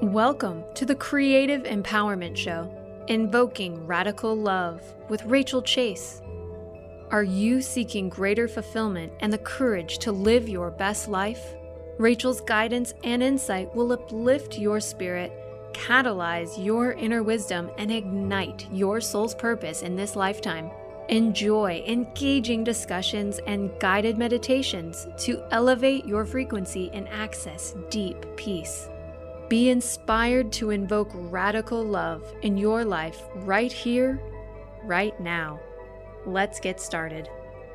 Welcome to the Creative Empowerment Show, Invoking Radical Love with Rachel Chase. Are you seeking greater fulfillment and the courage to live your best life? Rachel's guidance and insight will uplift your spirit, catalyze your inner wisdom, and ignite your soul's purpose in this lifetime. Enjoy engaging discussions and guided meditations to elevate your frequency and access deep peace. Be inspired to invoke radical love in your life right here, right now. Let's get started.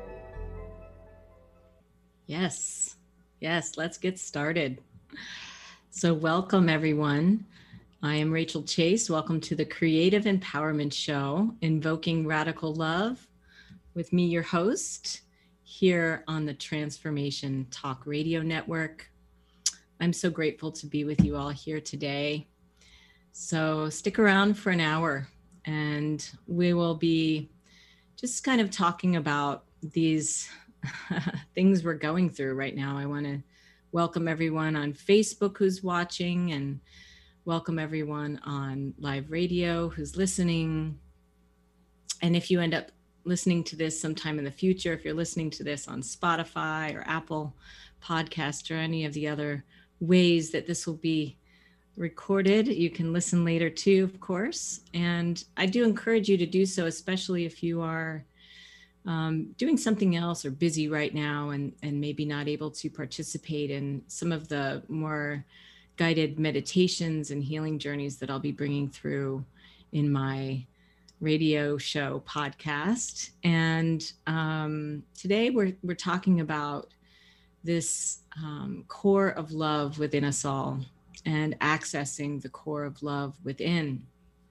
Yes, let's get started. So welcome everyone. I am Rachel Chase. Welcome to the Creative Empowerment Show, Invoking Radical Love, with me, your host, here on the Transformation Talk Radio Network. I'm so grateful to be with you all here today. So stick around for an hour and we will be just kind of talking about these things we're going through right now. I want to welcome everyone on Facebook who's watching and welcome everyone on live radio who's listening. And if you end up listening to this sometime in the future, if you're listening to this on Spotify or Apple Podcast or any of the other ways that this will be recorded, you can listen later too, of course. And I do encourage you to do so, especially if you are doing something else or busy right now and maybe not able to participate in some of the more guided meditations and healing journeys that I'll be bringing through in my radio show podcast. And today we're talking about this core of love within us all and accessing the core of love within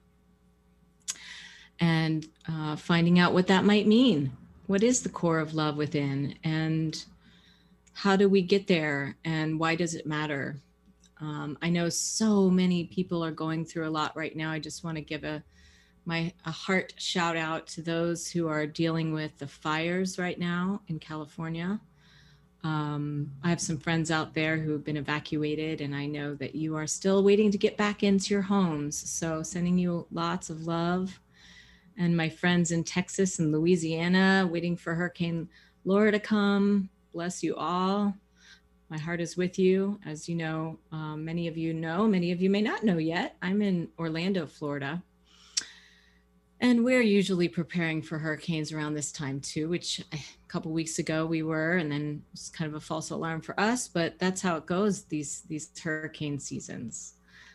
and finding out what that might mean. What is the core of love within and how do we get there and why does it matter? I know so many people are going through a lot right now. I just want to give a heart shout out to those who are dealing with the fires right now in California. I have some friends out there who have been evacuated, and I know that you are still waiting to get back into your homes. So sending you lots of love. And my friends in Texas and Louisiana waiting for Hurricane Laura to come. Bless you all. My heart is with you. As you know, many of you know, many of you may not know yet. I'm in Orlando, Florida. And we're usually preparing for hurricanes around this time too, which a couple weeks ago we were, and then it was kind of a false alarm for us, but that's how it goes, these hurricane seasons.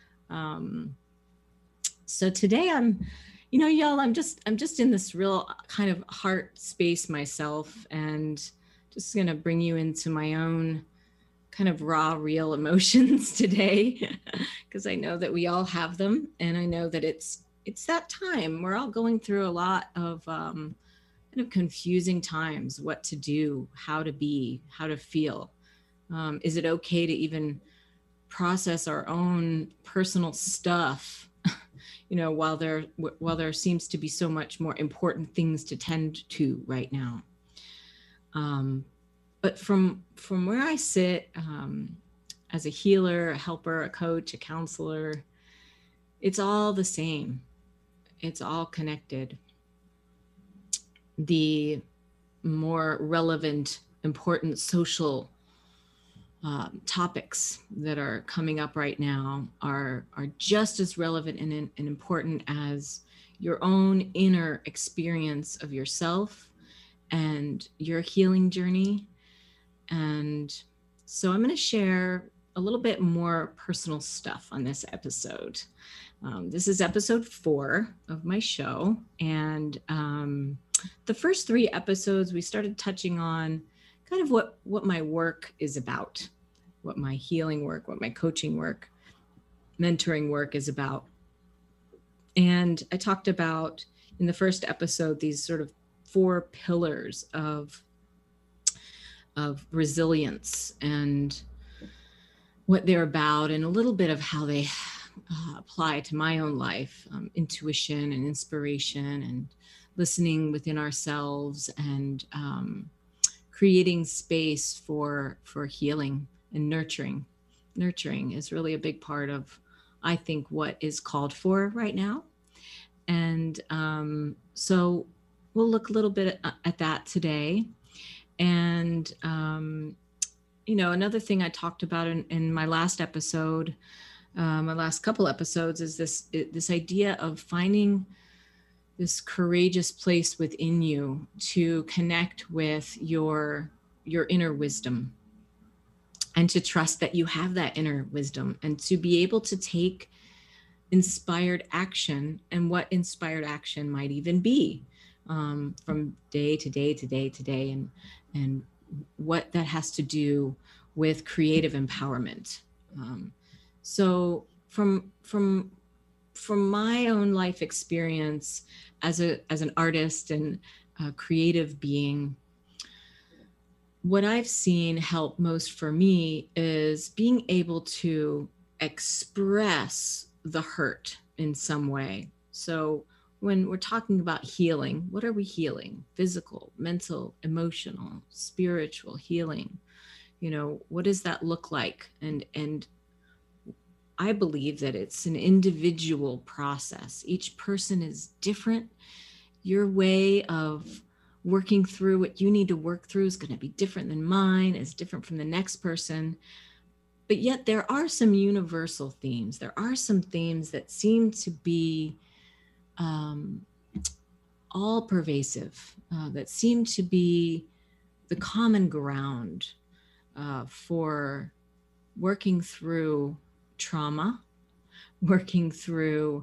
So today I'm just in this real kind of heart space myself and just going to bring you into my own kind of raw, real emotions today, because I know that we all have them. And I know that it's that time. We're all going through a lot of kind of confusing times, what to do, how to be, how to feel. Is it okay to even process our own personal stuff, while there seems to be so much more important things to tend to right now. But from where I sit as a healer, a helper, a coach, a counselor, it's all the same. It's all connected. The more relevant, important social topics that are coming up right now are just as relevant and important as your own inner experience of yourself and your healing journey. And so I'm going to share a little bit more personal stuff on this episode. This is episode 4 of my show. And the first 3 episodes, we started touching on kind of what my work is about, what my healing work, what my coaching work, mentoring work is about. And I talked about in the first episode, these sort of 4 pillars of resilience and what they're about and a little bit of how they apply to my own life, intuition and inspiration and listening within ourselves and creating space for healing and nurturing. Nurturing is really a big part of I think, what is called for right now. And so we'll look a little bit at that today. And, another thing I talked about in my last episode, my last couple episodes, is this idea of finding this courageous place within you to connect with your inner wisdom, and to trust that you have that inner wisdom, and to be able to take inspired action, and what inspired action might even be, from day to day to day to day, and what that has to do with creative empowerment. So from my own life experience as an artist and a creative being, what I've seen help most for me is being able to express the hurt in some way. So when we're talking about healing, what are we healing? Physical, mental, emotional, spiritual healing. What does that look like? And I believe that it's an individual process. Each person is different. Your way of working through what you need to work through is going to be different than mine, is different from the next person. But yet there are some universal themes. There are some themes that seem to be all pervasive, that seem to be the common ground for working through trauma, working through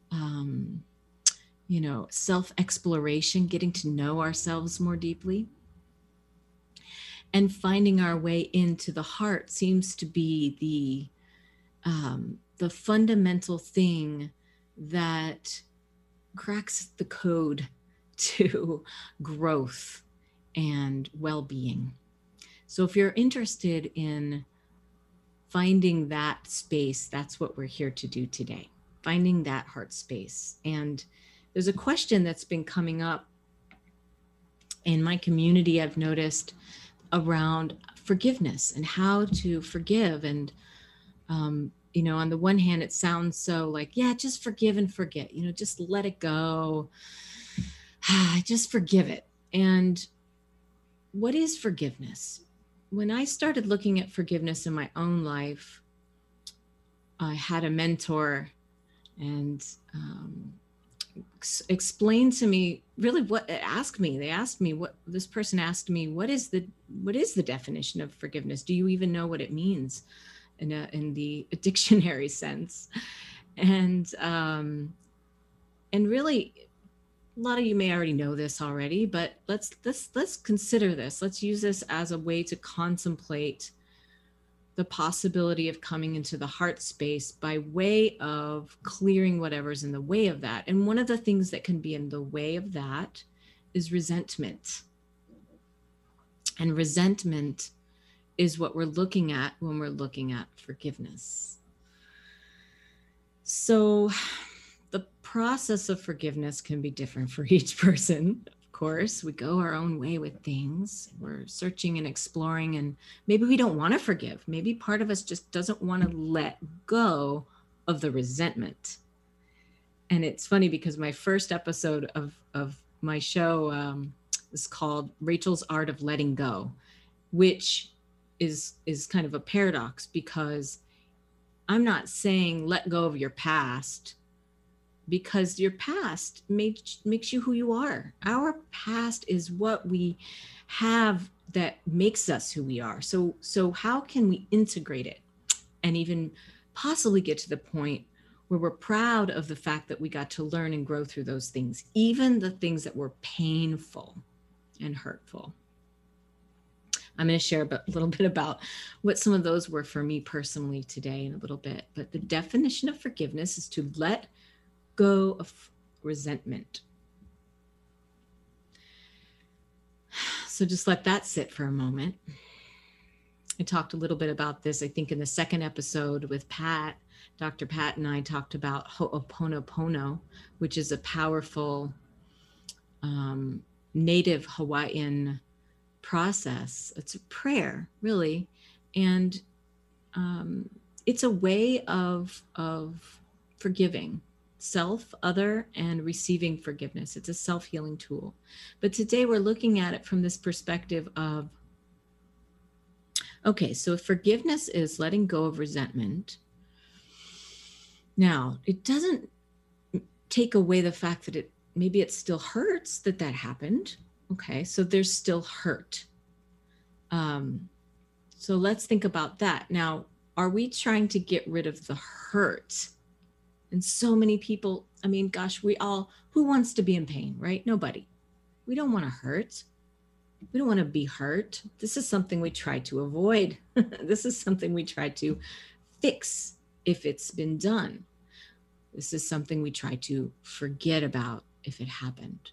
self-exploration, getting to know ourselves more deeply, and finding our way into the heart seems to be the fundamental thing that cracks the code to growth and well-being. So if you're interested in finding that space, that's what we're here to do today, finding that heart space. And there's a question that's been coming up in my community, I've noticed, around forgiveness and how to forgive. And, on the one hand, it sounds so like, yeah, just forgive and forget, just let it go. Just forgive it. And what is forgiveness? When I started looking at forgiveness in my own life, I had a mentor, and explained to me really what they asked me, what this person asked me, what is the definition of forgiveness? Do you even know what it means in the dictionary sense? And really, a lot of you may already know this already, but let's consider this. Let's use this as a way to contemplate the possibility of coming into the heart space by way of clearing whatever's in the way of that. And one of the things that can be in the way of that is resentment. And resentment is what we're looking at when we're looking at forgiveness. So the process of forgiveness can be different for each person. Of course, we go our own way with things. We're searching and exploring, and maybe we don't want to forgive. Maybe part of us just doesn't want to let go of the resentment. And it's funny because my first episode of my show is called Rachel's Art of Letting Go, which is kind of a paradox, because I'm not saying let go of your past, because your past makes you who you are. Our past is what we have that makes us who we are. So how can we integrate it and even possibly get to the point where we're proud of the fact that we got to learn and grow through those things, even the things that were painful and hurtful? I'm going to share a little bit about what some of those were for me personally today in a little bit. But the definition of forgiveness is to let go of resentment. So just let that sit for a moment. I talked a little bit about this, I think, in the second episode with Pat. Dr. Pat and I talked about Ho'oponopono, which is a powerful native Hawaiian process. It's a prayer, really. And it's a way of forgiving self, other, and receiving forgiveness. It's a self-healing tool. But today we're looking at it from this perspective of, okay, so if forgiveness is letting go of resentment, now it doesn't take away the fact that maybe it still hurts that happened. Okay, so there's still hurt. So let's think about that. Now, are we trying to get rid of the hurt? And so many people, I mean, gosh, who wants to be in pain, right? Nobody. We don't want to hurt. We don't want to be hurt. This is something we try to avoid. This is something we try to fix if it's been done. This is something we try to forget about if it happened.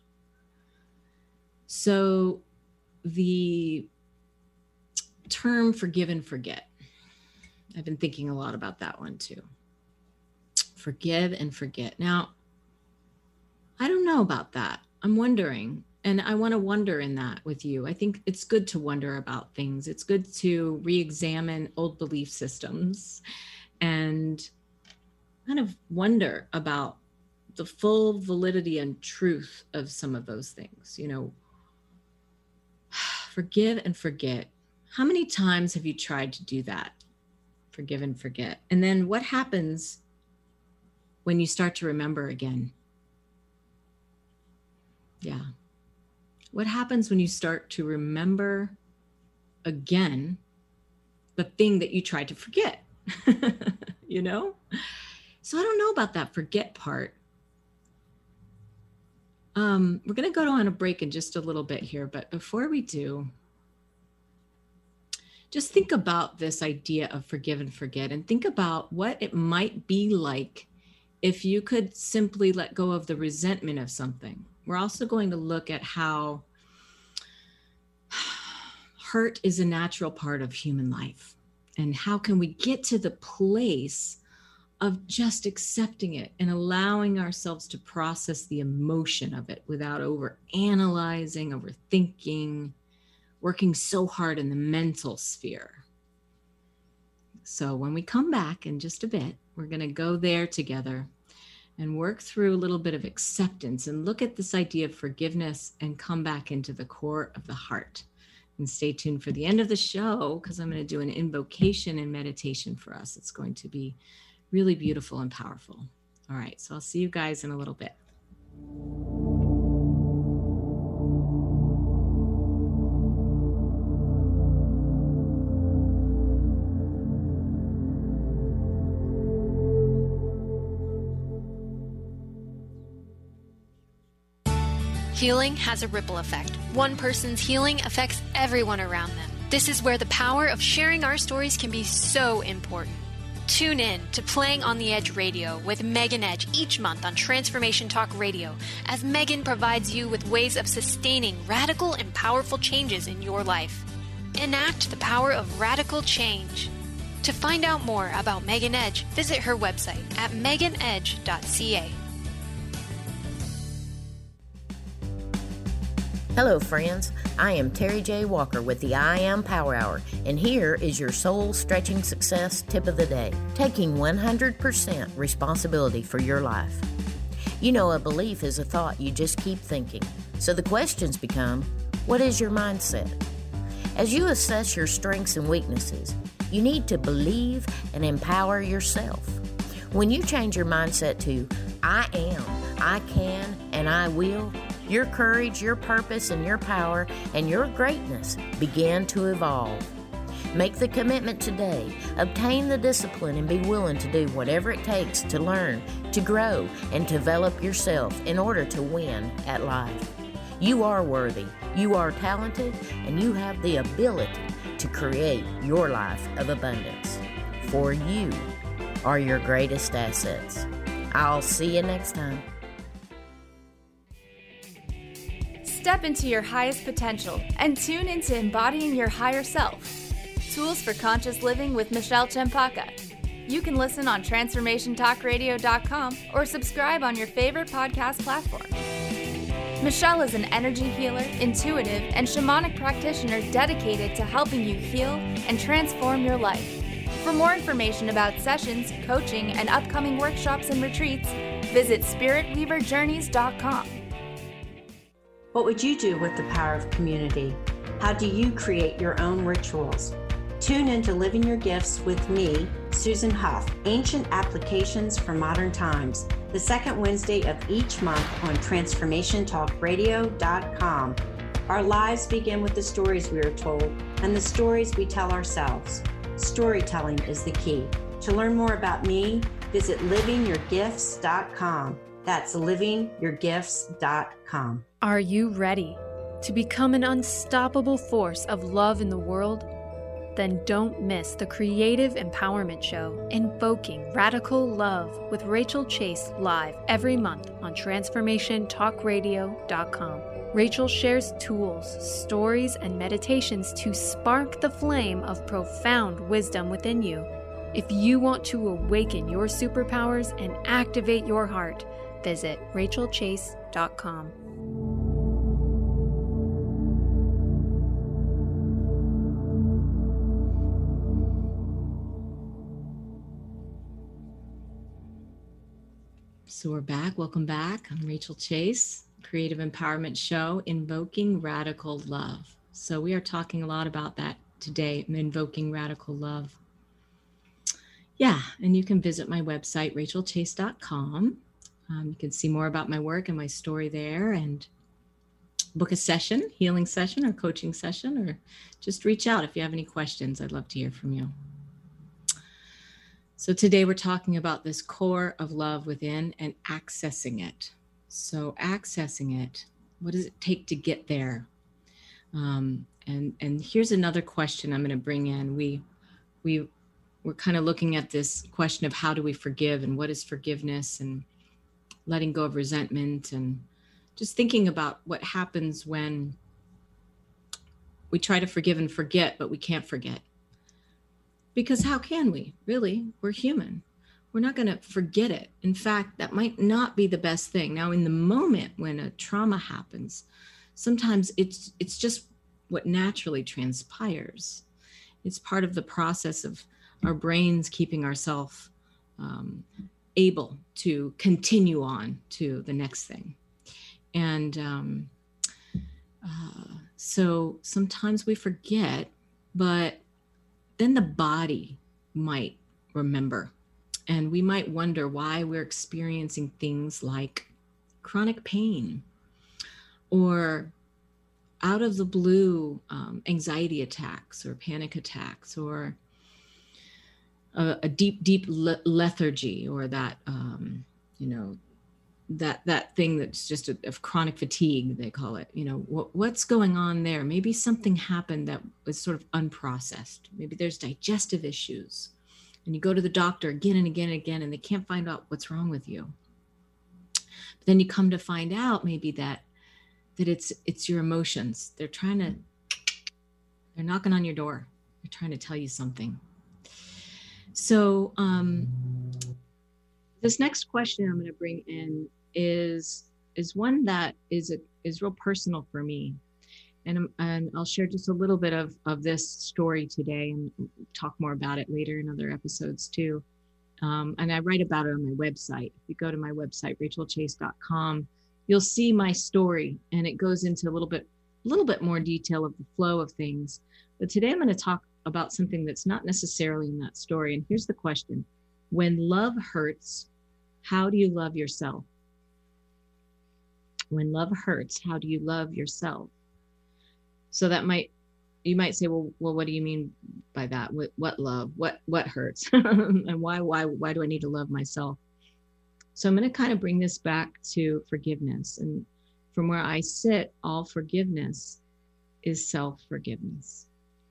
So the term forgive and forget, I've been thinking a lot about that one too. Forgive and forget. Now, I don't know about that. I'm wondering, and I want to wonder in that with you. I think it's good to wonder about things. It's good to re-examine old belief systems and kind of wonder about the full validity and truth of some of those things. You know, forgive and forget. How many times have you tried to do that? Forgive and forget. And then what happens when you start to remember again? Yeah. What happens when you start to remember again the thing that you tried to forget? You know? So I don't know about that forget part. We're going to go on a break in just a little bit here, but before we do, just think about this idea of forgive and forget, and think about what it might be like if you could simply let go of the resentment of something. We're also going to look at how hurt is a natural part of human life, and how can we get to the place of just accepting it and allowing ourselves to process the emotion of it without over analyzing, overthinking, working so hard in the mental sphere. So when we come back in just a bit, we're going to go there together and work through a little bit of acceptance and look at this idea of forgiveness and come back into the core of the heart. And stay tuned for the end of the show, because I'm going to do an invocation and meditation for us. It's going to be really beautiful and powerful. All right, so I'll see you guys in a little bit. Healing has a ripple effect. One person's healing affects everyone around them. This is where the power of sharing our stories can be so important. Tune in to Playing on the Edge Radio with Megan Edge each month on Transformation Talk Radio, as Megan provides you with ways of sustaining radical and powerful changes in your life. Enact the power of radical change. To find out more about Megan Edge, visit her website at meganedge.ca. Hello friends, I am Terry J. Walker with the I Am Power Hour, and here is your soul-stretching success tip of the day, taking 100% responsibility for your life. You know, a belief is a thought you just keep thinking, so the questions become, what is your mindset? As you assess your strengths and weaknesses, you need to believe and empower yourself. When you change your mindset to, I am, I can, and I will, your courage, your purpose, and your power, and your greatness begin to evolve. Make the commitment today. Obtain the discipline and be willing to do whatever it takes to learn, to grow, and develop yourself in order to win at life. You are worthy, you are talented, and you have the ability to create your life of abundance. For you are your greatest assets. I'll see you next time. Step into your highest potential and tune into embodying your higher self. Tools for Conscious Living with Michelle Chempaka. You can listen on TransformationTalkRadio.com or subscribe on your favorite podcast platform. Michelle is an energy healer, intuitive, and shamanic practitioner dedicated to helping you heal and transform your life. For more information about sessions, coaching, and upcoming workshops and retreats, visit spiritweaverjourneys.com. What would you do with the power of community? How do you create your own rituals? Tune into Living Your Gifts with me, Susan Huff, Ancient Applications for Modern Times, the second Wednesday of each month on TransformationTalkRadio.com. Our lives begin with the stories we are told and the stories we tell ourselves. Storytelling is the key. To learn more about me, visit livingyourgifts.com. That's livingyourgifts.com. Are you ready to become an unstoppable force of love in the world? Then don't miss the Creative Empowerment Show, Invoking Radical Love with Rachel Chase, live every month on TransformationTalkRadio.com. Rachel shares tools, stories, and meditations to spark the flame of profound wisdom within you. If you want to awaken your superpowers and activate your heart, visit RachelChase.com. So we're back. Welcome back. I'm Rachel Chase, Creative Empowerment Show, Invoking Radical Love. So we are talking a lot about that today, Invoking Radical Love. Yeah, and you can visit my website, rachelchase.com. You can see more about my work and my story there, and book a session, healing session or coaching session, or just reach out if you have any questions. I'd love to hear from you. So today we're talking about this core of love within and accessing it. So accessing it, what does it take to get there? And here's another question I'm going to bring in. We're kind of looking at this question of how do we forgive and what is forgiveness and letting go of resentment, and just thinking about what happens when we try to forgive and forget, but we can't forget. Because how can we? Really, we're human. We're not going to forget it. In fact, that might not be the best thing. Now, in the moment when a trauma happens, sometimes it's just what naturally transpires. It's part of the process of our brains keeping ourselves able to continue on to the next thing. And so sometimes we forget, but then the body might remember, and we might wonder why we're experiencing things like chronic pain or out of the blue anxiety attacks or panic attacks, or a deep lethargy, or that that thing that's just of chronic fatigue, they call it. What's going on there? Maybe something happened that was sort of unprocessed. Maybe there's digestive issues, and you go to the doctor again and again and again, and they can't find out what's wrong with you. But then you come to find out maybe that it's your emotions. They're knocking on your door. They're trying to tell you something. So this next question I'm going to bring in is one that is real personal for me, and I'll share just a little bit of this story today, and talk more about it later in other episodes too. And I write about it on my website. If you go to my website, rachelchase.com, you'll see my story, and it goes into a little bit more detail of the flow of things. But today I'm going to talk about something that's not necessarily in that story. And here's the question: when love hurts, how do you love yourself? When love hurts, how do you love yourself? So you might say, well, what do you mean by that? What love? What hurts? And why do I need to love myself? So I'm going to kind of bring this back to forgiveness. And from where I sit, all forgiveness is self-forgiveness.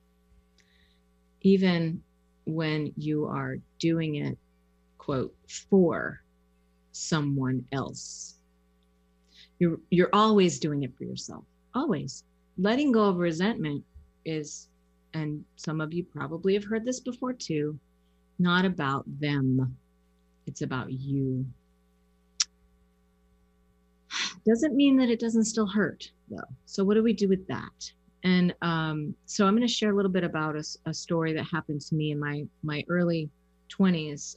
Even when you are doing it, quote, for someone else, you're always doing it for yourself. Always. Letting go of resentment is, and some of you probably have heard this before too, not about them. It's about you. Doesn't mean that it doesn't still hurt though. So what do we do with that? And so I'm going to share a little bit about a story that happened to me in my early 20s.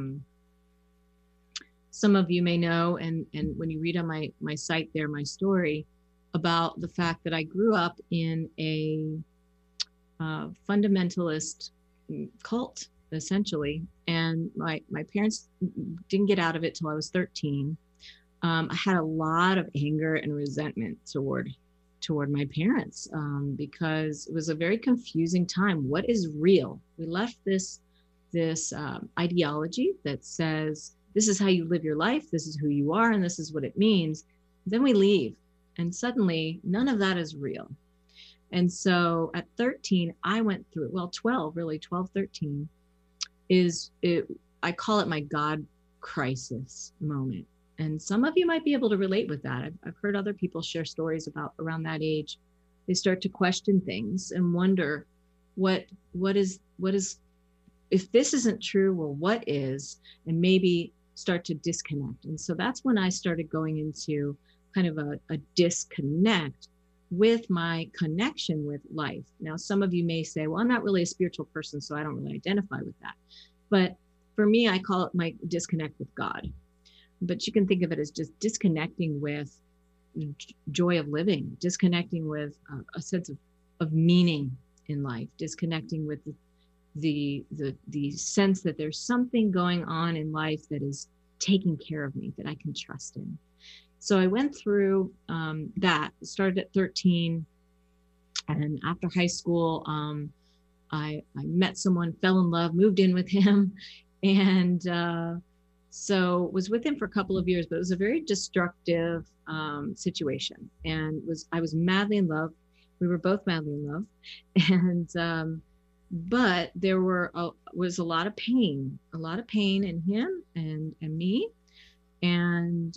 Some of you may know, and when you read on my site there, my story about the fact that I grew up in a fundamentalist cult, essentially. And my parents didn't get out of it till I was 13. I had a lot of anger and resentment toward my parents because it was a very confusing time. What is real? We left this ideology that says this is how you live your life, this is who you are, and this is what it means. Then we leave, and suddenly none of that is real. And so at 13, I went through, 12, 13 I call it my God crisis moment. And some of you might be able to relate with that. I've heard other people share stories about around that age. They start to question things and wonder what is, if this isn't true, well, what is, and maybe start to disconnect. And so that's when I started going into kind of a disconnect with my connection with life. Now, some of you may say, well, I'm not really a spiritual person, so I don't really identify with that. But for me, I call it my disconnect with God. But you can think of it as just disconnecting with joy of living, disconnecting with a sense of meaning in life, disconnecting with the sense that there's something going on in life that is taking care of me, that I can trust in. So I went through that, started at 13, and after high school, I met someone, fell in love, moved in with him, and so was with him for a couple of years, but it was a very destructive situation, and I was madly in love. We were both madly in love, and but there was a lot of pain in him and me, and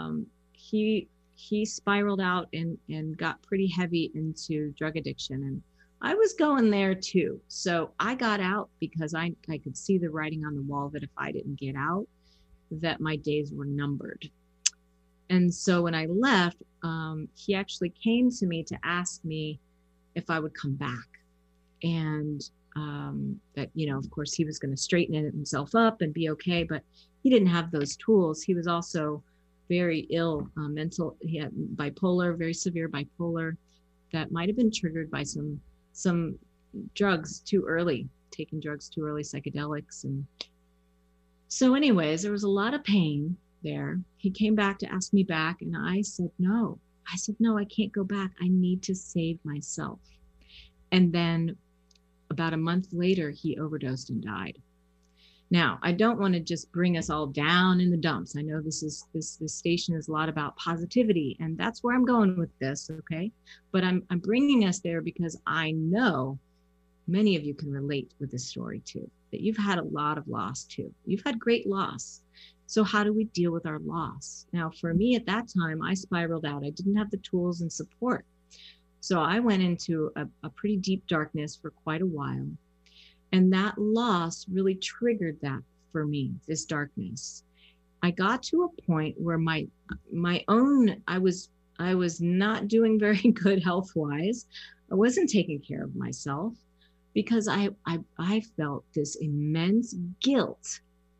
he spiraled out and got pretty heavy into drug addiction, and I was going there too. So I got out because I could see the writing on the wall that if I didn't get out, that my days were numbered. And so when I left, he actually came to me to ask me if I would come back, and that, of course, he was going to straighten himself up and be okay, but he didn't have those tools. He was also very ill, he had bipolar, very severe bipolar, that might have been triggered by some drugs too early, taking drugs too early, psychedelics. And so anyways, there was a lot of pain there. He came back to ask me back, and I said, no, I can't go back. I need to save myself. And then about a month later, he overdosed and died. Now, I don't want to just bring us all down in the dumps. I know this station is a lot about positivity, and that's where I'm going with this, okay? But I'm bringing us there because I know many of you can relate with this story too, that you've had a lot of loss too. You've had great loss. So how do we deal with our loss? Now, for me at that time, I spiraled out. I didn't have the tools and support. So I went into a pretty deep darkness for quite a while. And that loss really triggered that for me, this darkness. I got to a point where I was not doing very good health-wise. I wasn't taking care of myself because I felt this immense guilt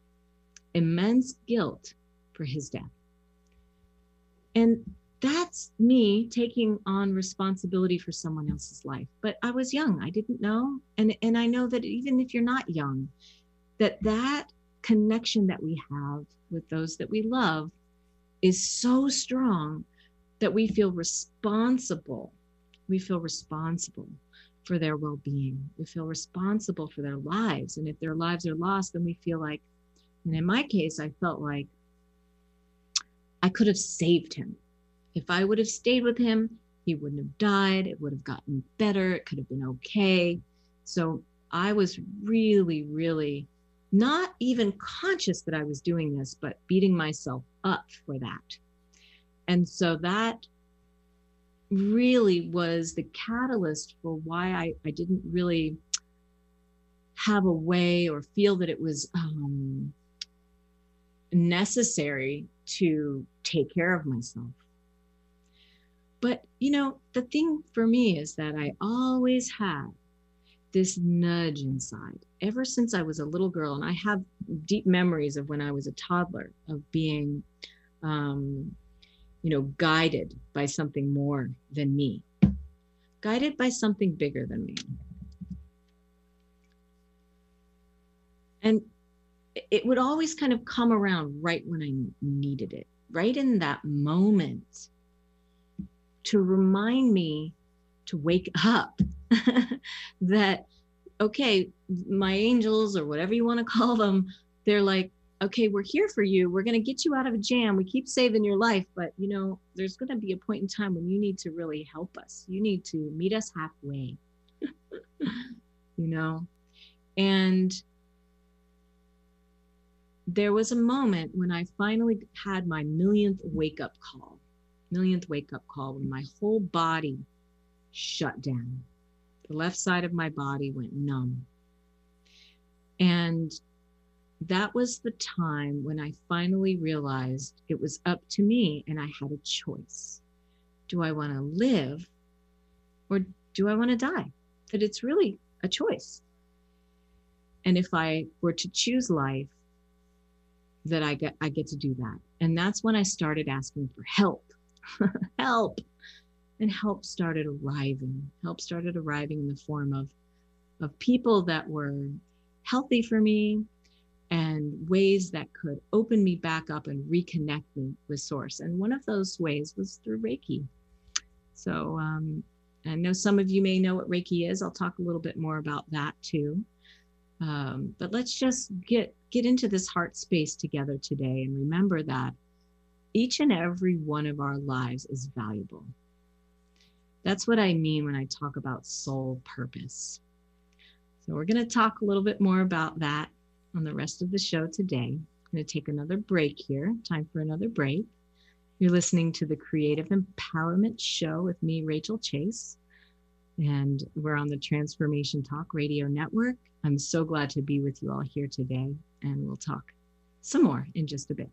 for his death. And that's me taking on responsibility for someone else's life. But I was young, I didn't know. And I know that even if you're not young, that connection that we have with those that we love is so strong that we feel responsible. We feel responsible for their well-being. We feel responsible for their lives. And if their lives are lost, then we feel like, and in my case, I felt like I could have saved him. If I would have stayed with him, he wouldn't have died. It would have gotten better. It could have been okay. So I was really, really not even conscious that I was doing this, but beating myself up for that. And so that really was the catalyst for why I didn't really have a way or feel that it was necessary to take care of myself. But, the thing for me is that I always had this nudge inside ever since I was a little girl. And I have deep memories of when I was a toddler of being, guided by something more than me, guided by something bigger than me. And it would always kind of come around right when I needed it, right in that moment, to remind me to wake up. That, okay, my angels, or whatever you want to call them, they're like, okay, we're here for you. We're going to get you out of a jam. We keep saving your life, but there's going to be a point in time when you need to really help us. You need to meet us halfway, and there was a moment when I finally had my millionth wake-up call when my whole body shut down. The left side of my body went numb. And that was the time when I finally realized it was up to me and I had a choice. Do I want to live or do I want to die? That it's really a choice. And if I were to choose life, that I get to do that. And that's when I started asking for help. Help. And help started arriving. Help started arriving in the form of people that were healthy for me and ways that could open me back up and reconnect me with Source. And one of those ways was through Reiki. So I know some of you may know what Reiki is. I'll talk a little bit more about that too. But let's just get into this heart space together today and remember that each and every one of our lives is valuable. That's what I mean when I talk about soul purpose. So we're going to talk a little bit more about that on the rest of the show today. I'm going to take another break here. Time for another break. You're listening to the Creative Empowerment Show with me, Rachel Chase, and we're on the Transformation Talk Radio Network. I'm so glad to be with you all here today, and we'll talk some more in just a bit.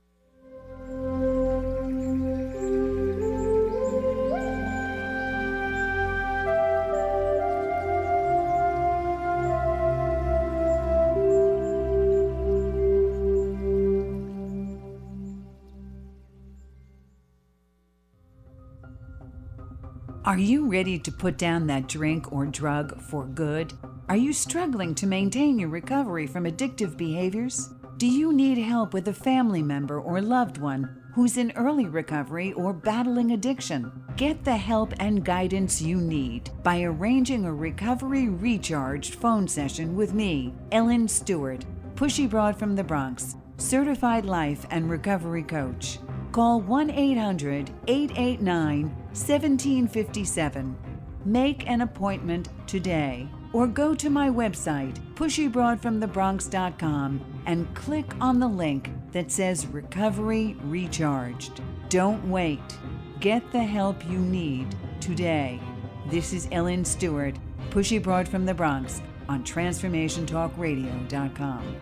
Are you ready to put down that drink or drug for good? Are you struggling to maintain your recovery from addictive behaviors? Do you need help with a family member or loved one who's in early recovery or battling addiction? Get the help and guidance you need by arranging a Recovery Recharged phone session with me, Ellen Stewart, Pushy Broad from the Bronx, certified life and recovery coach. Call 1-800-889-1757. Make an appointment today or go to my website, pushybroadfromthebronx.com, and click on the link that says Recovery Recharged. Don't wait. Get the help you need today. This is Ellen Stewart, Pushy Broad from the Bronx on TransformationTalkRadio.com.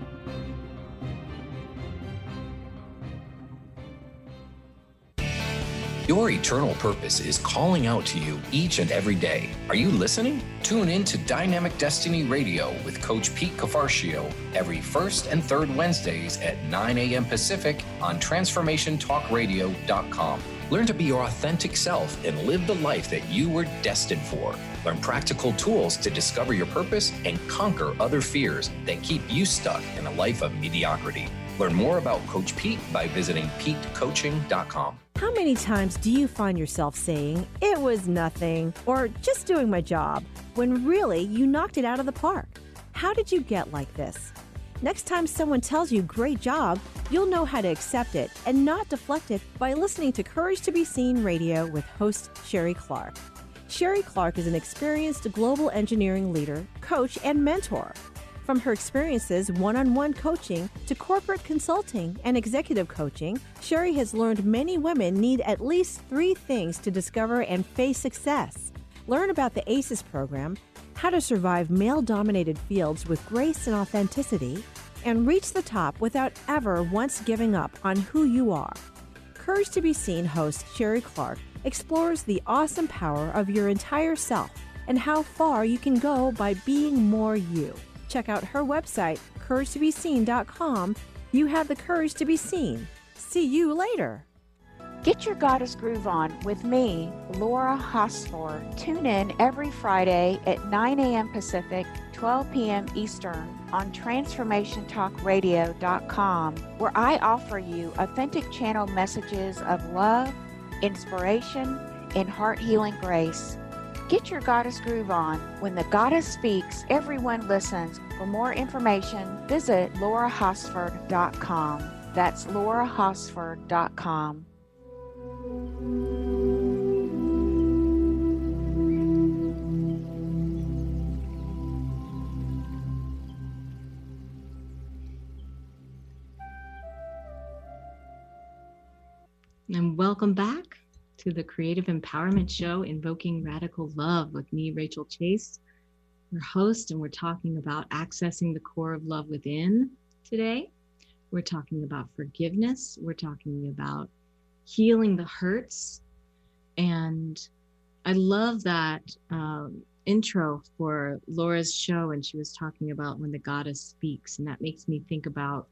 Your eternal purpose is calling out to you each and every day. Are you listening? Tune in to Dynamic Destiny Radio with Coach Pete Cafarcio every first and third Wednesdays at 9 a.m. Pacific on TransformationTalkRadio.com. Learn to be your authentic self and live the life that you were destined for. Learn practical tools to discover your purpose and conquer other fears that keep you stuck in a life of mediocrity. Learn more about Coach Pete by visiting PeteCoaching.com. How many times do you find yourself saying, "It was nothing," or "just doing my job," when really you knocked it out of the park? How did you get like this? Next time someone tells you "great job," you'll know how to accept it and not deflect it by listening to Courage to be Seen Radio with host Sherry Clark. Sherry Clark is an experienced global engineering leader, coach, and mentor. From her experiences one-on-one coaching to corporate consulting and executive coaching, Sherry has learned many women need at least 3 things to discover and face success. Learn about the ACES program, how to survive male-dominated fields with grace and authenticity, and reach the top without ever once giving up on who you are. Courage to be Seen host Sherry Clark explores the awesome power of your entire self and how far you can go by being more you. Check out her website, CourageToBeSeen.com. You have the courage to be seen. See you later. Get your Goddess Groove On with me, Laura Hosford. Tune in every Friday at 9 a.m. Pacific, 12 p.m. Eastern on TransformationTalkRadio.com, where I offer you authentic channel messages of love, inspiration, and heart-healing grace. Get your Goddess Groove On. When the Goddess speaks, everyone listens. For more information, visit LauraHosford.com. That's LauraHosford.com. And welcome back to the Creative Empowerment Show, Invoking Radical Love with me, Rachel Chase, your host, and we're talking about accessing the core of love within today. We're talking about forgiveness. We're talking about healing the hurts. And I love that intro for Laura's show, and she was talking about when the Goddess speaks, and that makes me think about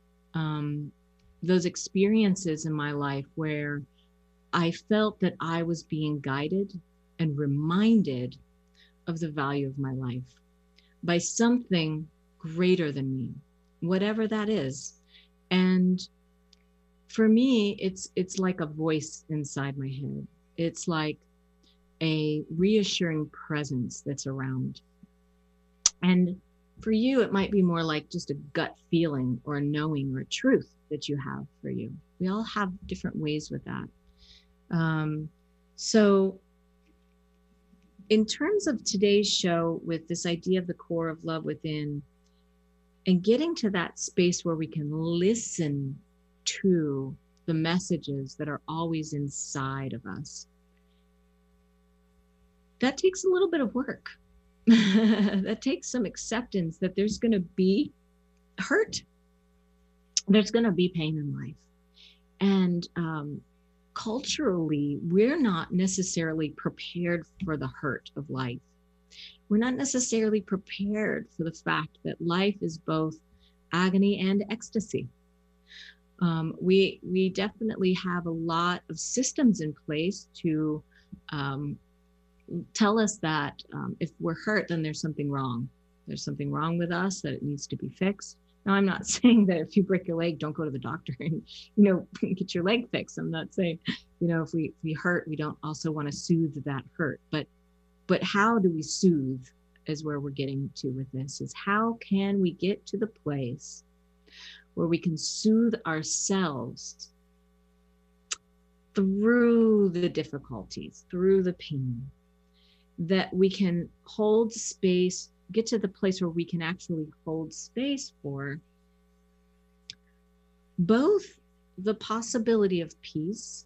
those experiences in my life where I felt that I was being guided and reminded of the value of my life by something greater than me, whatever that is. And for me, it's like a voice inside my head. It's like a reassuring presence that's around. And for you, it might be more like just a gut feeling or a knowing or a truth that you have for you. We all have different ways with that. So in terms of today's show, with this idea of the core of love within, and getting to that space where we can listen to the messages that are always inside of us, that takes a little bit of work. That takes some acceptance that there's going to be hurt. There's going to be pain in life. And culturally, we're not necessarily prepared for the hurt of life. We're not necessarily prepared for the fact that life is both agony and ecstasy. We definitely have a lot of systems in place to tell us that if we're hurt, then there's something wrong. There's something wrong with us, that it needs to be fixed. Now, I'm not saying that if you break your leg, don't go to the doctor and, get your leg fixed. I'm not saying, if we hurt, we don't also want to soothe that hurt. But how do we soothe is where we're getting to with this, is how can we get to the place where we can soothe ourselves through the difficulties, through the pain, that we can hold space, get to the place where we can actually hold space for both the possibility of peace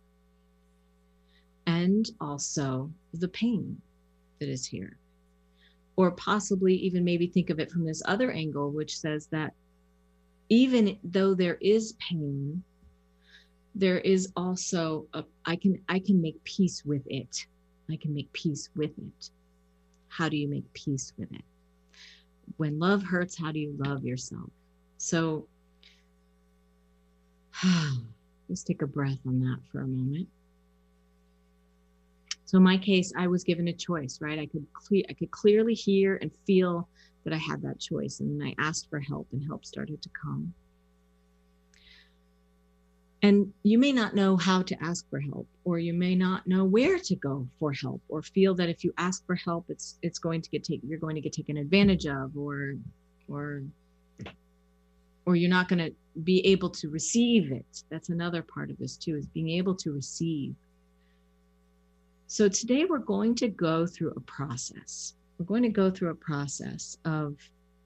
and also the pain that is here. Or possibly even maybe think of it from this other angle, which says that even though there is pain, there is also I can make peace with it. I can make peace with it. How do you make peace with it? When love hurts, how do you love yourself? So let's take a breath on that for a moment. So in my case, I was given a choice, right? I could clearly hear and feel that I had that choice, and I asked for help, and help started to come. And you may not know how to ask for help, or you may not know where to go for help, or feel that if you ask for help, it's going to you're going to get taken advantage of, or you're not going to be able to receive it. That's another part of this too, is being able to receive. So today we're going to go through a process. We're going to go through a process of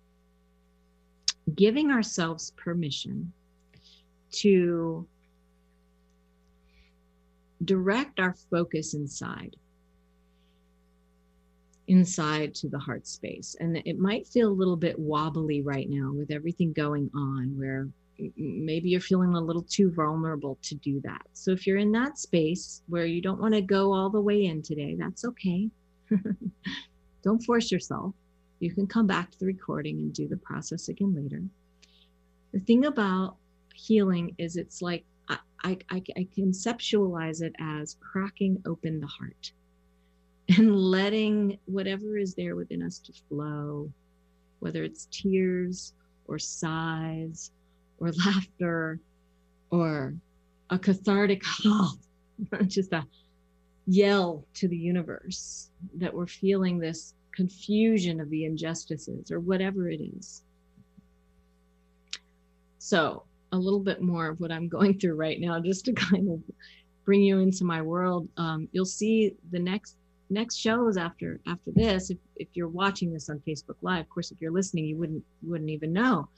giving ourselves permission to direct our focus inside to the heart space. And it might feel a little bit wobbly right now with everything going on, where maybe you're feeling a little too vulnerable to do that. So if you're in that space where you don't want to go all the way in today, that's okay. Don't force yourself. You can come back to the recording and do the process again later. The thing about healing is it's like, I conceptualize it as cracking open the heart and letting whatever is there within us to flow, whether it's tears or sighs or laughter or a cathartic, just a yell to the universe that we're feeling this confusion of the injustices or whatever it is. So a little bit more of what I'm going through right now, just to kind of bring you into my world. You'll see the next shows after this. If you're watching this on Facebook Live, of course, if you're listening, you wouldn't even know.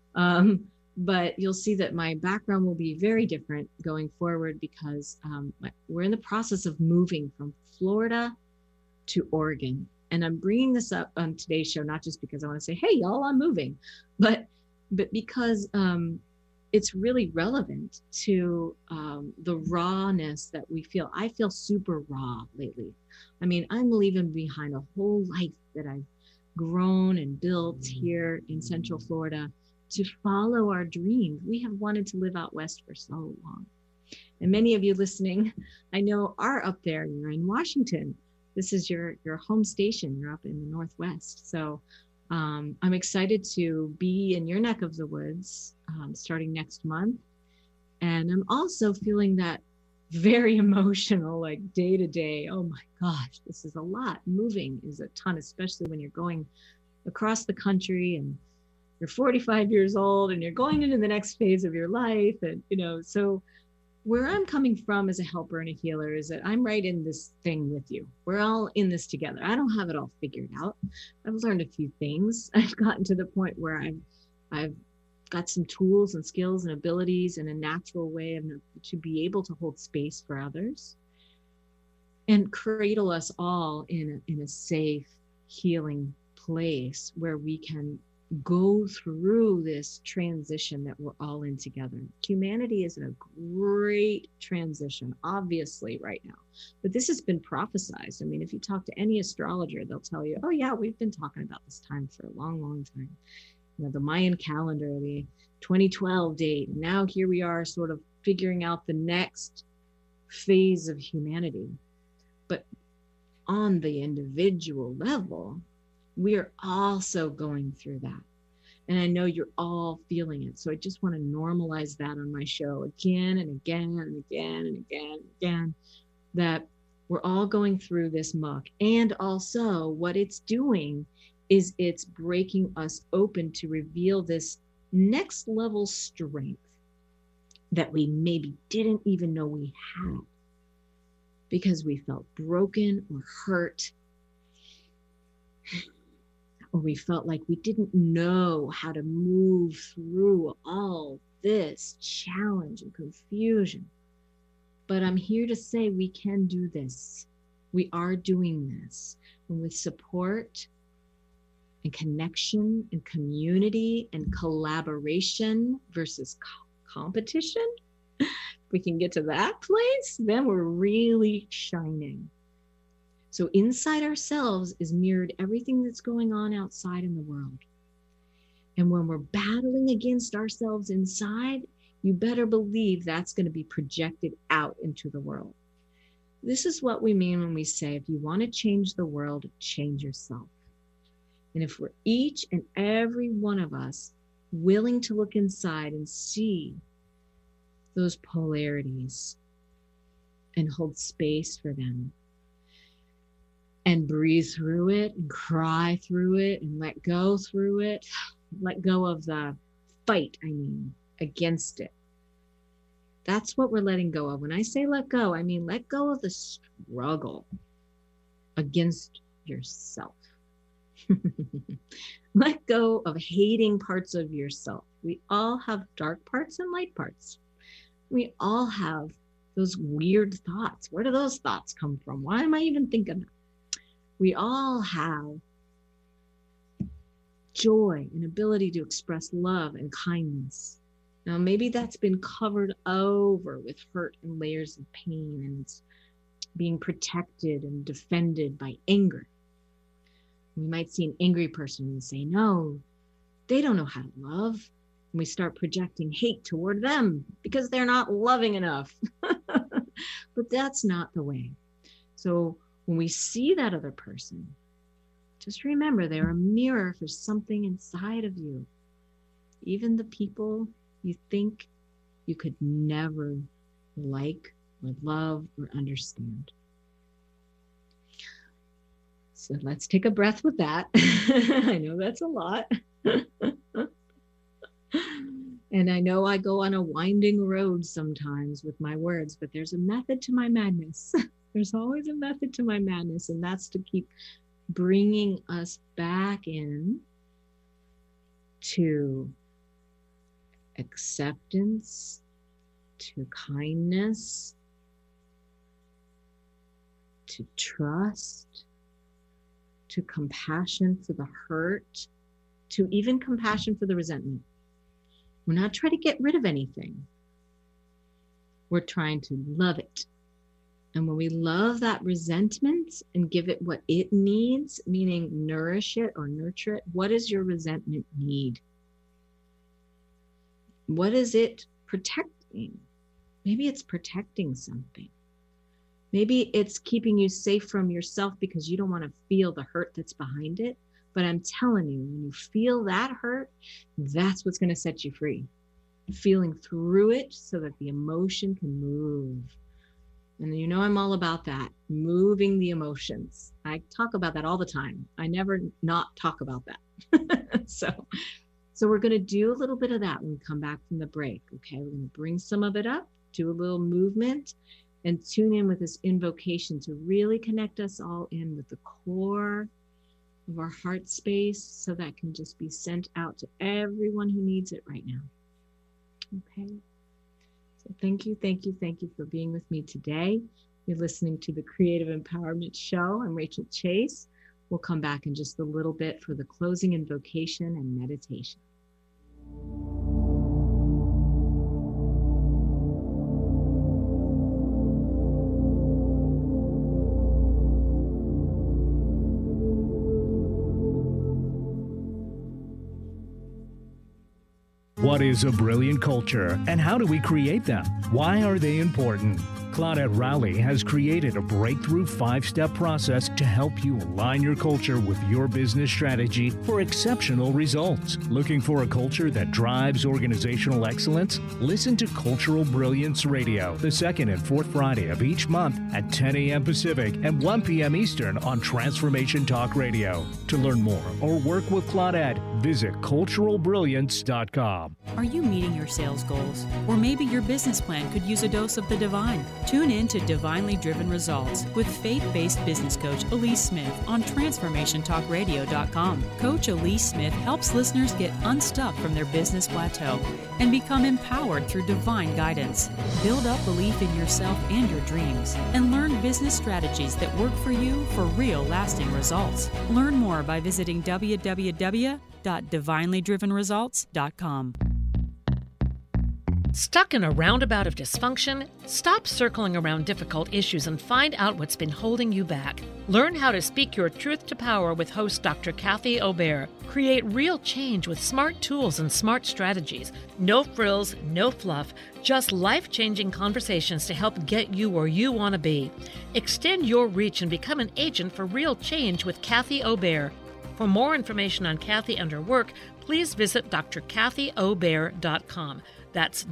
But you'll see that my background will be very different going forward because we're in the process of moving from Florida to Oregon. And I'm bringing this up on today's show, not just because I want to say, hey, y'all, I'm moving, but because it's really relevant to the rawness that we feel. I feel super raw lately. I mean, I'm leaving behind a whole life that I've grown and built here in Central Florida to follow our dreams. We have wanted to live out west for so long. And many of you listening, I know, are up there. You're in Washington. This is your home station. You're up in the Northwest. So I'm excited to be in your neck of the woods starting next month. And I'm also feeling that very emotional, like day to day. Oh my gosh, this is a lot. Moving is a ton, especially when you're going across the country and you're 45 years old and you're going into the next phase of your life. And, so where I'm coming from as a helper and a healer is that I'm right in this thing with you. We're all in this together. I don't have it all figured out. I've learned a few things. I've gotten to the point where I've got some tools and skills and abilities and a natural way to be able to hold space for others and cradle us all in a safe, healing place where we can go through this transition that we're all in together. Humanity is in a great transition, obviously, right now. But this has been prophesized. I mean, if you talk to any astrologer, they'll tell you, oh yeah, we've been talking about this time for a long, long time. The Mayan calendar, the 2012 date. Now here we are sort of figuring out the next phase of humanity. But on the individual level, we are also going through that. And I know you're all feeling it. So I just want to normalize that on my show again and again and again and again and again, that we're all going through this muck. And also what it's doing is it's breaking us open to reveal this next level strength that we maybe didn't even know we had because we felt broken or hurt, or we felt like we didn't know how to move through all this challenge and confusion. But I'm here to say we can do this. We are doing this. And with support and connection and community and collaboration versus competition, if we can get to that place, then we're really shining. So inside ourselves is mirrored everything that's going on outside in the world. And when we're battling against ourselves inside, you better believe that's going to be projected out into the world. This is what we mean when we say, if you want to change the world, change yourself. And if we're each and every one of us willing to look inside and see those polarities and hold space for them, and breathe through it and cry through it and let go through it, let go of the fight, against it. That's what we're letting go of. When I say let go, I mean let go of the struggle against yourself. Let go of hating parts of yourself. We all have dark parts and light parts. We all have those weird thoughts. Where do those thoughts come from? Why am I even thinking that? We all have joy and ability to express love and kindness. Now, maybe that's been covered over with hurt and layers of pain, and it's being protected and defended by anger. We might see an angry person and say, no, they don't know how to love. And we start projecting hate toward them because they're not loving enough. But that's not the way. So when we see that other person, just remember they're a mirror for something inside of you. Even the people you think you could never like or love or understand. So let's take a breath with that. I know that's a lot. And I know I go on a winding road sometimes with my words, but there's a method to my madness. There's always a method to my madness, and that's to keep bringing us back in to acceptance, to kindness, to trust, to compassion for the hurt, to even compassion for the resentment. We're not trying to get rid of anything. We're trying to love it. And when we love that resentment and give it what it needs, meaning nourish it or nurture it, what does your resentment need? What is it protecting? Maybe it's protecting something. Maybe it's keeping you safe from yourself because you don't want to feel the hurt that's behind it. But I'm telling you, when you feel that hurt, that's what's going to set you free. Feeling through it so that the emotion can move. And you know I'm all about that, moving the emotions. I talk about that all the time. I never not talk about that. So we're going to do a little bit of that when we come back from the break. Okay, we're going to bring some of it up, do a little movement, and tune in with this invocation to really connect us all in with the core of our heart space so that can just be sent out to everyone who needs it right now. Okay. So thank you for being with me today. You're listening to the Creative Empowerment Show. I'm Rachel Chase. We'll come back in just a little bit for the closing invocation and meditation. What is a brilliant culture, and how do we create them? Why are they important? Claudette Rowley has created a breakthrough 5-step process to help you align your culture with your business strategy for exceptional results. Looking for a culture that drives organizational excellence? Listen to Cultural Brilliance Radio, the second and fourth Friday of each month at 10 a.m. Pacific and 1 p.m. Eastern on Transformation Talk Radio. To learn more or work with Claudette, visit culturalbrilliance.com. Are you meeting your sales goals? Or maybe your business plan could use a dose of the divine. Tune in to Divinely Driven Results with faith-based business coach Elise Smith on TransformationTalkRadio.com. Coach Elise Smith helps listeners get unstuck from their business plateau and become empowered through divine guidance. Build up belief in yourself and your dreams, and learn business strategies that work for you for real lasting results. Learn more by visiting www.divinelydrivenresults.com. Stuck in a roundabout of dysfunction? Stop circling around difficult issues and find out what's been holding you back. Learn how to speak your truth to power with host Dr. Kathy Obear. Create real change with smart tools and smart strategies. No frills, no fluff, just life-changing conversations to help get you where you want to be. Extend your reach and become an agent for real change with Kathy Obear. For more information on Kathy and her work, please visit drkathyobear.com. That's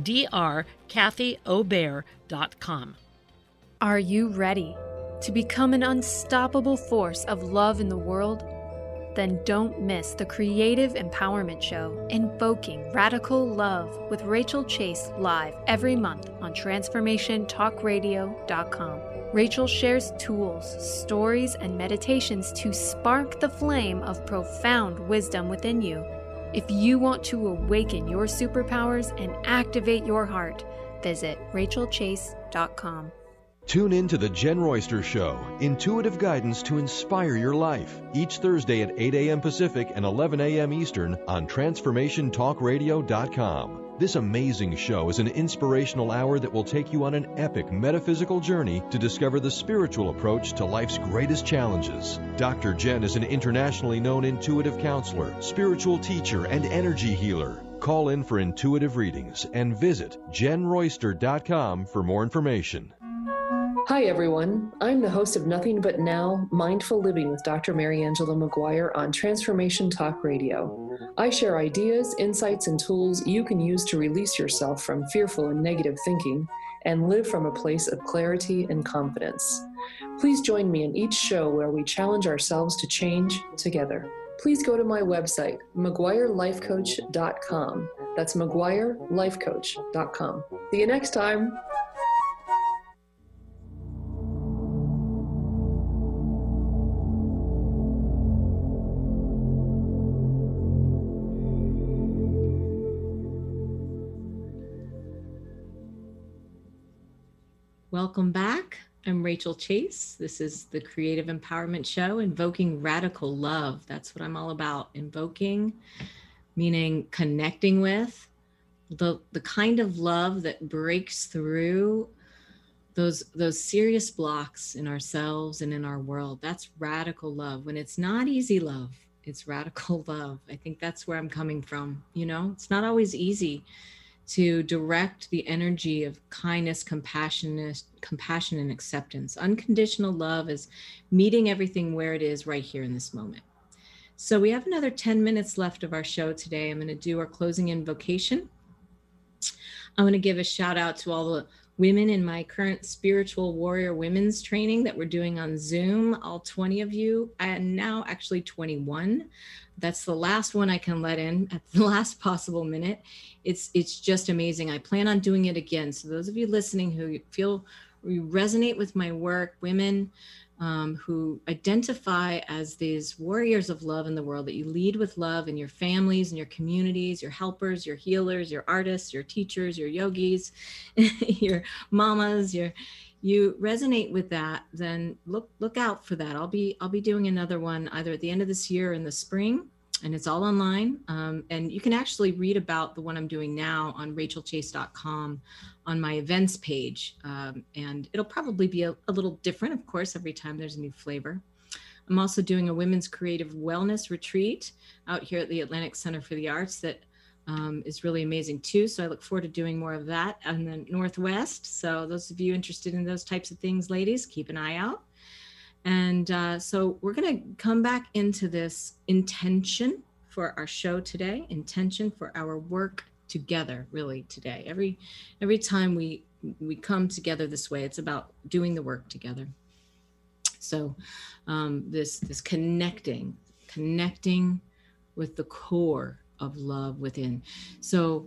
drkathyobear.com. Are you ready to become an unstoppable force of love in the world? Then don't miss the Creative Empowerment Show, Invoking Radical Love with Rachel Chase, live every month on TransformationTalkRadio.com. Rachel shares tools, stories, and meditations to spark the flame of profound wisdom within you. If you want to awaken your superpowers and activate your heart, visit RachelChase.com. Tune in to The Jen Royster Show, intuitive guidance to inspire your life, each Thursday at 8 a.m. Pacific and 11 a.m. Eastern on TransformationTalkRadio.com. This amazing show is an inspirational hour that will take you on an epic metaphysical journey to discover the spiritual approach to life's greatest challenges. Dr. Jen is an internationally known intuitive counselor, spiritual teacher, and energy healer. Call in for intuitive readings and visit JenRoyster.com for more information. Hi, everyone. I'm the host of Nothing But Now, Mindful Living with Dr. Mary Angela McGuire on Transformation Talk Radio. I share ideas, insights, and tools you can use to release yourself from fearful and negative thinking and live from a place of clarity and confidence. Please join me in each show where we challenge ourselves to change together. Please go to my website, McGuireLifeCoach.com. That's McGuireLifeCoach.com. See you next time. Welcome back. I'm Rachel Chase. This is the Creative Empowerment Show, Invoking Radical Love. That's what I'm all about. Invoking, meaning connecting with the kind of love that breaks through those serious blocks in ourselves and in our world. That's radical love. When it's not easy love, it's radical love. I think that's where I'm coming from. You know, it's not always easy to direct the energy of kindness, compassion, and acceptance. Unconditional love is meeting everything where it is right here in this moment. So we have another 10 minutes left of our show today. I'm going to do our closing invocation. I'm going to give a shout out to all the women in my current Spiritual Warrior Women's training that we're doing on Zoom, all 20 of you, and now actually 21. That's the last one I can let in at the last possible minute. It's just amazing. I plan on doing it again. So those of you listening who feel you resonate with my work, women who identify as these warriors of love in the world, that you lead with love in your families and your communities, your helpers, your healers, your artists, your teachers, your yogis, your mamas, you resonate with that, then look out for that. I'll be doing another one either at the end of this year or in the spring, and it's all online. And you can actually read about the one I'm doing now on rachelchase.com on my events page. And it'll probably be a little different, of course, every time there's a new flavor. I'm also doing a women's creative wellness retreat out here at the Atlantic Center for the Arts that is really amazing too. So I look forward to doing more of that in the Northwest. So those of you interested in those types of things, ladies, keep an eye out. And so we're going to come back into this intention for our show today, intention for our work together, really today. Every time we come together this way, it's about doing the work together. So this connecting with the core of love within. So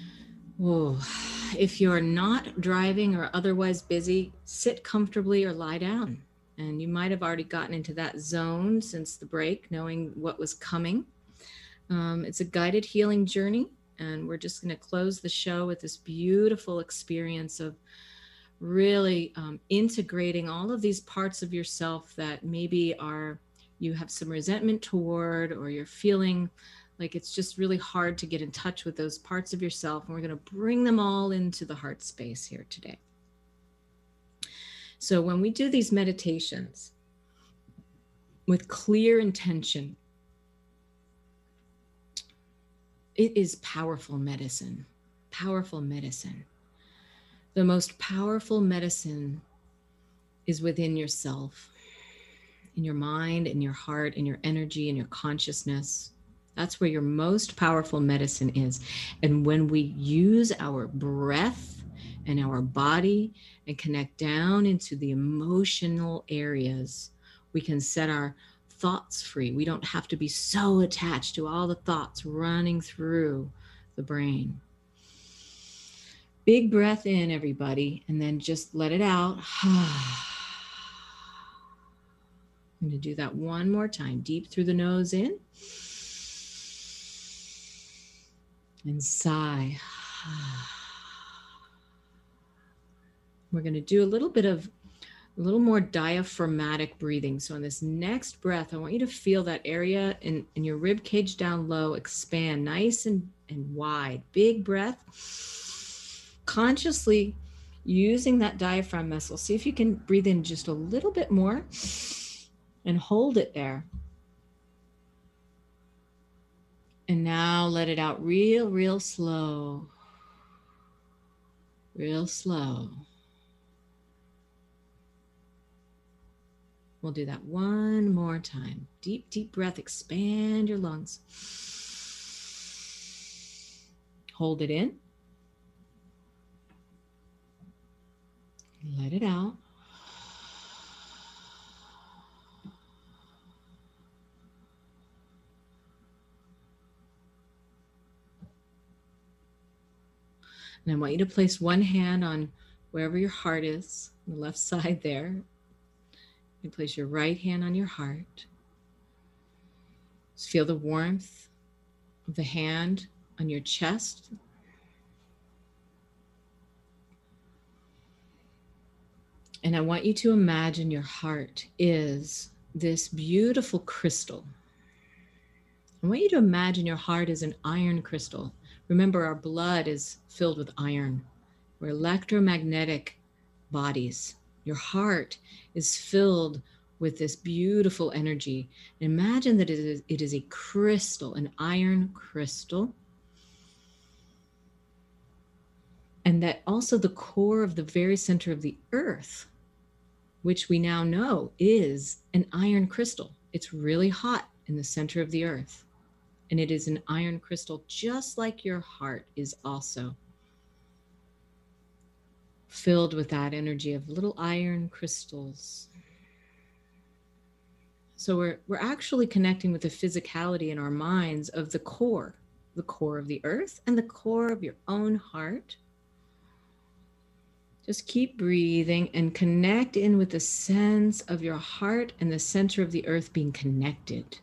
if you're not driving or otherwise busy, sit comfortably or lie down. And you might have already gotten into that zone since the break, knowing what was coming. It's a guided healing journey, and we're just going to close the show with this beautiful experience of really integrating all of these parts of yourself that maybe you have some resentment toward, or you're feeling like it's just really hard to get in touch with those parts of yourself. And we're going to bring them all into the heart space here today. So when we do these meditations with clear intention, it is powerful medicine, powerful medicine. The most powerful medicine is within yourself, in your mind, in your heart, in your energy, in your consciousness. That's where your most powerful medicine is. And when we use our breath and our body and connect down into the emotional areas, we can set our thoughts free. We don't have to be so attached to all the thoughts running through the brain. Big breath in, everybody, and then just let it out. I'm going to do that one more time. Deep through the nose in. And sigh. We're going to do a little bit of a little more diaphragmatic breathing. So on this next breath, I want you to feel that area in your rib cage down low expand nice and wide. Big breath. Consciously using that diaphragm muscle. See if you can breathe in just a little bit more and hold it there. And now let it out real slow. Real slow. We'll do that one more time. Deep breath. Expand your lungs. Hold it in. Let it out. And I want you to place one hand on wherever your heart is, on the left side there. You place your right hand on your heart. Just feel the warmth of the hand on your chest. And I want you to imagine your heart is this beautiful crystal. I want you to imagine your heart is an iron crystal. Remember, our blood is filled with iron. We're electromagnetic bodies. Your heart is filled with this beautiful energy. Imagine that it is a crystal, an iron crystal. And that also the core of the very center of the earth, which we now know is an iron crystal. It's really hot in the center of the earth. And it is an iron crystal, just like your heart is also filled with that energy of little iron crystals. So we're actually connecting with the physicality in our minds of the core of the earth and the core of your own heart. Just keep breathing and connect in with the sense of your heart and the center of the earth being connected.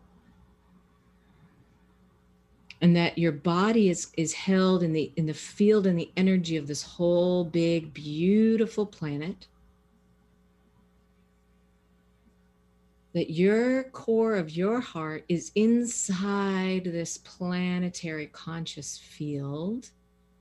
And that your body is held in the field and the energy of this whole big, beautiful planet. That your core of your heart is inside this planetary conscious field.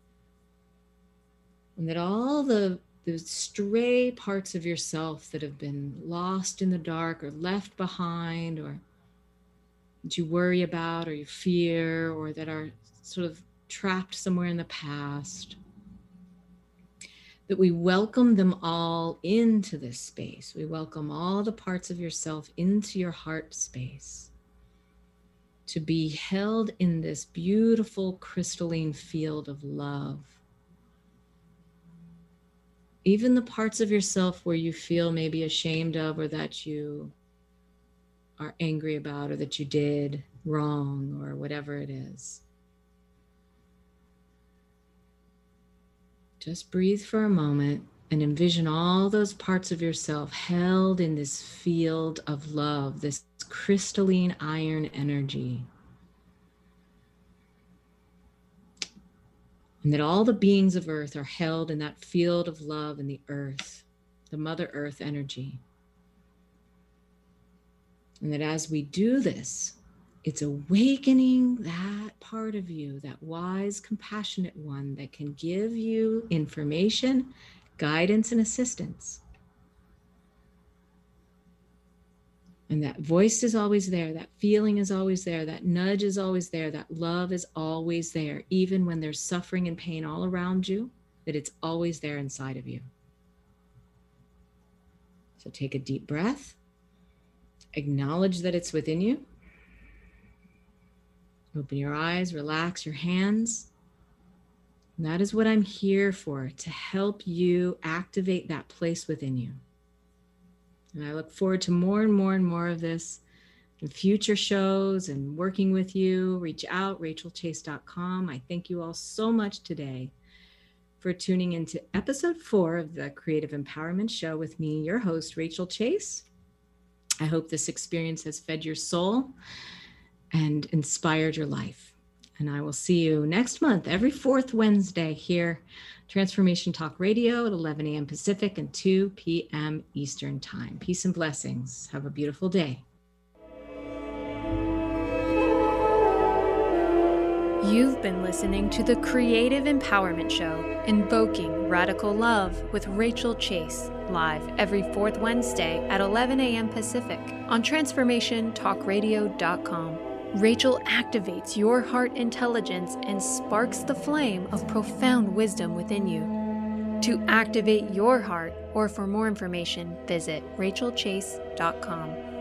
And that all the stray parts of yourself that have been lost in the dark or left behind or that you worry about or you fear or that are sort of trapped somewhere in the past, that we welcome them all into this space. We welcome all the parts of yourself into your heart space to be held in this beautiful crystalline field of love. Even the parts of yourself where you feel maybe ashamed of or that you are angry about or that you did wrong or whatever it is. Just breathe for a moment and envision all those parts of yourself held in this field of love, this crystalline iron energy. And that all the beings of earth are held in that field of love in the earth, the Mother Earth energy. And that as we do this, it's awakening that part of you, that wise, compassionate one that can give you information, guidance, and assistance. And that voice is always there, that feeling is always there, that nudge is always there, that love is always there, even when there's suffering and pain all around you, that it's always there inside of you. So take a deep breath. Acknowledge that it's within you. Open your eyes, relax your hands. And that is what I'm here for, to help you activate that place within you. And I look forward to more and more and more of this in future shows and working with you. Reach out, rachelchase.com. I thank you all so much today for tuning into episode 4 of the Creative Empowerment Show with me, your host, Rachel Chase. I hope this experience has fed your soul and inspired your life. And I will see you next month, every 4th Wednesday here Transformation Talk Radio at 11 a.m. Pacific and 2 p.m. Eastern Time. Peace and blessings. Have a beautiful day. You've been listening to the Creative Empowerment Show, Invoking Radical Love with Rachel Chase, live every fourth Wednesday at 11 a.m. Pacific on TransformationTalkRadio.com. Rachel activates your heart intelligence and sparks the flame of profound wisdom within you. To activate your heart, or for more information, visit RachelChase.com.